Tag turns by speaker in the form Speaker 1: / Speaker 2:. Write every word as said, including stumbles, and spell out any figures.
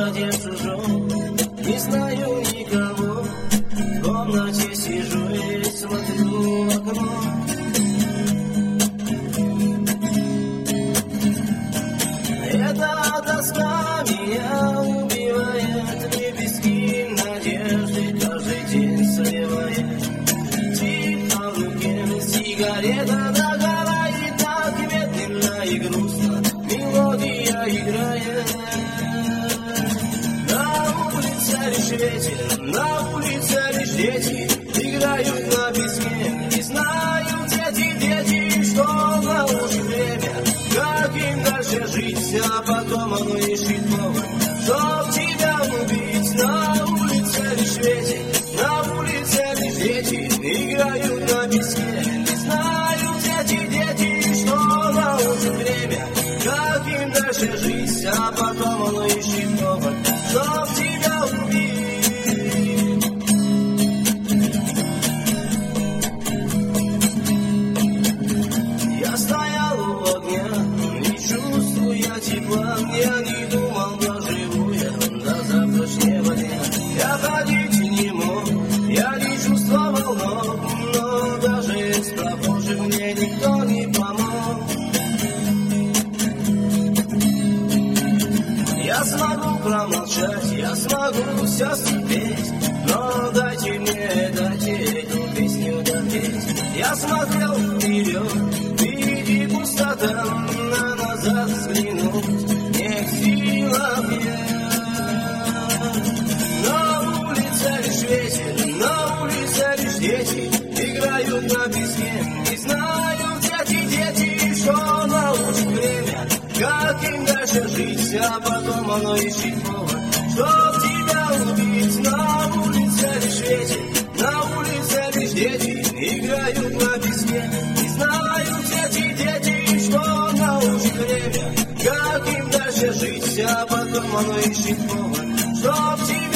Speaker 1: городе чужом, не знаю никого. В комнате сижу и смотрю в окно. Эта тоска меня убивает, лепестки надежды каждый день сливает. Тихо в руке сигарета догорает, так медленно и грустно мелодия играет. На улице лишь ветер, на улице лишь дети играют на песке. Не знают эти дети, что научит время, как им дальше жить, а потом оно ищет повод, чтоб тебя убить. На улице лишь ветер, на улице лишь дети играют на песке. Не знают эти дети, что научит время, как им дальше жить, а потом оно ищет повод, чтоб тебя убить. Я стоял у огня, не чувствуя тепла, я не думал, доживу я до завтрашнего дня. Я ходить не мог, я не чувствовал ног, но даже из прохожих мне никто не помог. Я смогу промолчать, я смогу все стерпеть, но дайте мне, дайте эту песню допеть. Я смотрел вперед, впереди пустота, на назад взглянуть не в силах я. На улице лишь ветер, на улице лишь дети играют на песке. Не знают эти дети, что научит время, как им дальше жить, а потом оно ищет повод, чтоб тебя убить. На улице лишь ветер, на улице лишь дети играют на песке. Не знают эти дети, что научит время, как им дальше жить, а потом оно ищет повод, чтоб тебя